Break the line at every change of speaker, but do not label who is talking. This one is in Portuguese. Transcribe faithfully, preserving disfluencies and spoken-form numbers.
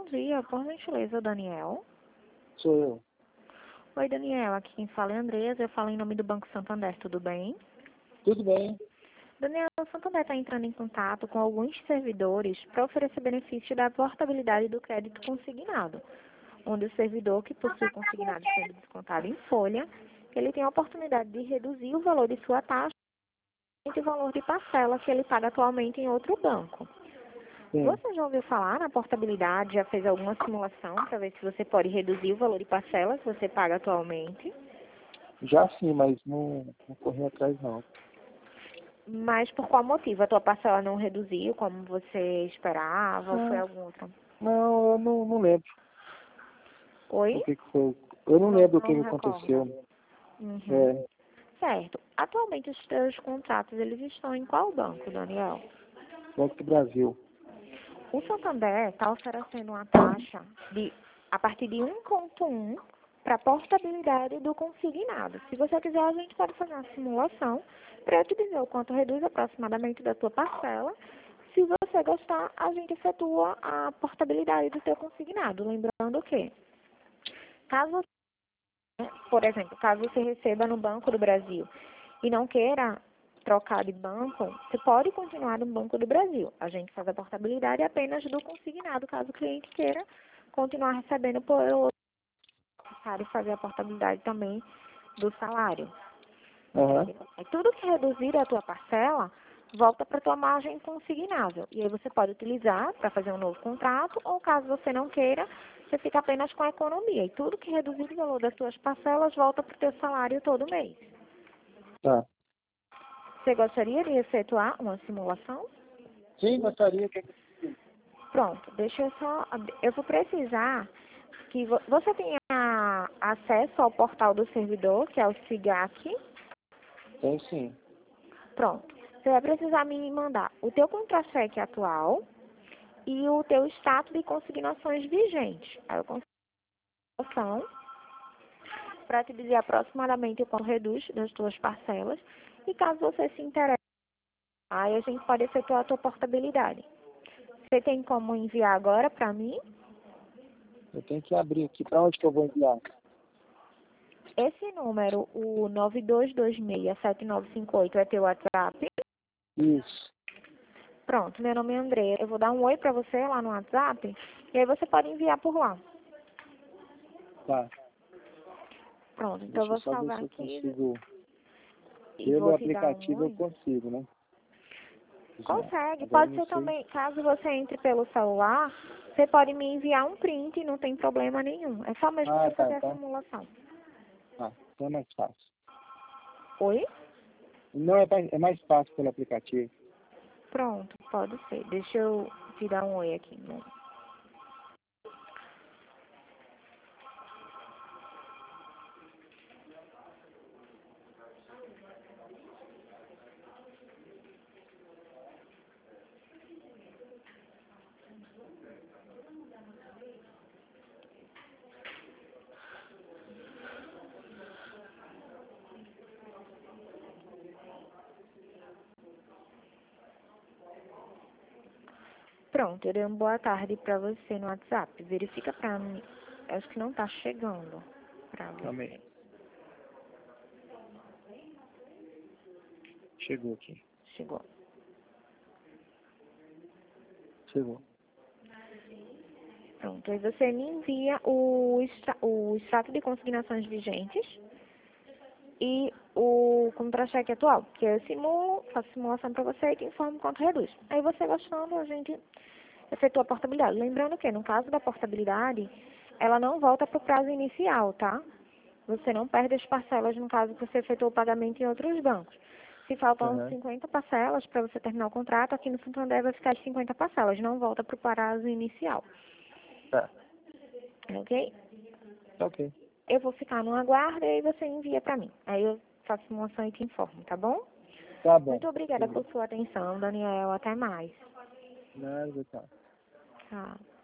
dia, por gentileza, Daniel.
Sou eu.
Oi, Daniel, aqui quem fala é Andresa, eu falo em nome do Banco Santander, tudo bem?
Tudo bem?
Daniel, o Santander está entrando em contato com alguns servidores para oferecer benefício da portabilidade do crédito consignado, onde o servidor que possui o consignado sendo descontado em folha, ele tem a oportunidade de reduzir o valor de sua taxa e o valor de parcela que ele paga atualmente em outro banco.
Sim.
Você já ouviu falar na portabilidade, já fez alguma simulação para ver se você pode reduzir o valor de parcela que você paga atualmente?
Já sim, mas não, não corri atrás não.
Mas por qual motivo? A tua parcela não reduziu como você esperava ou foi
Não,
algum outro?
não eu não, não lembro
Oi?
o que, que foi. Eu não
Não,
lembro o
não
que que
recorda.
aconteceu.
Uhum.
É,
Certo. Atualmente os teus contratos, eles estão em qual banco, Daniel?
Banco do Brasil.
O Santander está oferecendo uma taxa de a partir de um vírgula um para a portabilidade do consignado. Se você quiser, a gente pode fazer uma simulação para eu te dizer o quanto reduz aproximadamente da tua parcela. Se você gostar, a gente efetua a portabilidade do teu consignado. Lembrando que, caso você, por exemplo, caso você receba no Banco do Brasil e não queira trocar de banco, você pode continuar no Banco do Brasil. A gente faz a portabilidade apenas do consignado, caso o cliente queira continuar recebendo por outro, necessário fazer a portabilidade também do salário.
Aham.
É tudo que reduzir a tua parcela volta para a tua margem consignável. E aí você pode utilizar para fazer um novo contrato, ou caso você não queira, você fica apenas com a economia. E tudo que reduzir o valor das tuas parcelas volta para o teu salário todo mês.
Tá.
Você gostaria de efetuar uma simulação?
Sim, gostaria. Que...
Pronto, deixa eu só... Eu vou precisar que vo- você tenha acesso ao portal do servidor, que é o SIGAC.
Tem sim.
Pronto. Você vai precisar me mandar o teu contra-cheque atual e o teu status de consignações vigentes. Aí eu consigo para te dizer aproximadamente o quanto reduz das tuas parcelas. E caso você se interesse, aí a gente pode efetuar a tua portabilidade. Você tem como enviar agora para mim?
Eu tenho que abrir aqui. Para onde que eu vou enviar?
Esse número, o nove dois dois seis, sete nove cinco oito, é teu WhatsApp?
Isso.
Pronto, meu nome é André. Eu vou dar um oi para você lá no WhatsApp e aí você pode enviar por lá.
Tá.
Pronto, então eu
Deixa eu
vou
só ver
salvar
se eu
aqui
consigo.
e
Pelo
vou te dar um
aplicativo eu
oi.
consigo, né? Já.
Consegue,
Agora eu
pode
não
ser
sei.
também, caso você entre pelo celular, você pode me enviar um print, não tem problema nenhum. É só mesmo para
Ah,
eu
tá,
fazer a
tá.
simulação.
Tá. Então é mais fácil.
Oi?
Não, é mais, é mais fácil pelo aplicativo.
Pronto, pode ser. Deixa eu te dar um oi aqui. Né? Pronto, eu dei uma boa tarde para você no WhatsApp. Verifica para mim. Acho que não tá chegando para
Calma
você.
aí. Chegou aqui.
Chegou.
Chegou.
Pronto, aí você me envia o, extra, o extrato de consignações vigentes e o contra-cheque atual, que eu simulo, faço simulação para você e te informo quanto reduz. Aí você gostando, a gente efetua a portabilidade. Lembrando que, no caso da portabilidade, ela não volta para o prazo inicial, tá? Você não perde as parcelas no caso que você efetuou o pagamento em outros bancos. Se faltam
Aham.
cinquenta parcelas para você terminar o contrato, aqui no Santander vai ficar as cinquenta parcelas, não volta para o prazo inicial.
Tá.
Ok?
Tá ok.
Eu vou ficar no aguardo e aí você envia para mim. Aí eu faço simulação e te informo, tá bom?
Tá bom.
Muito obrigada por
Beleza.
sua atenção, Daniel. Até mais.
Nada, tá.
Tchau.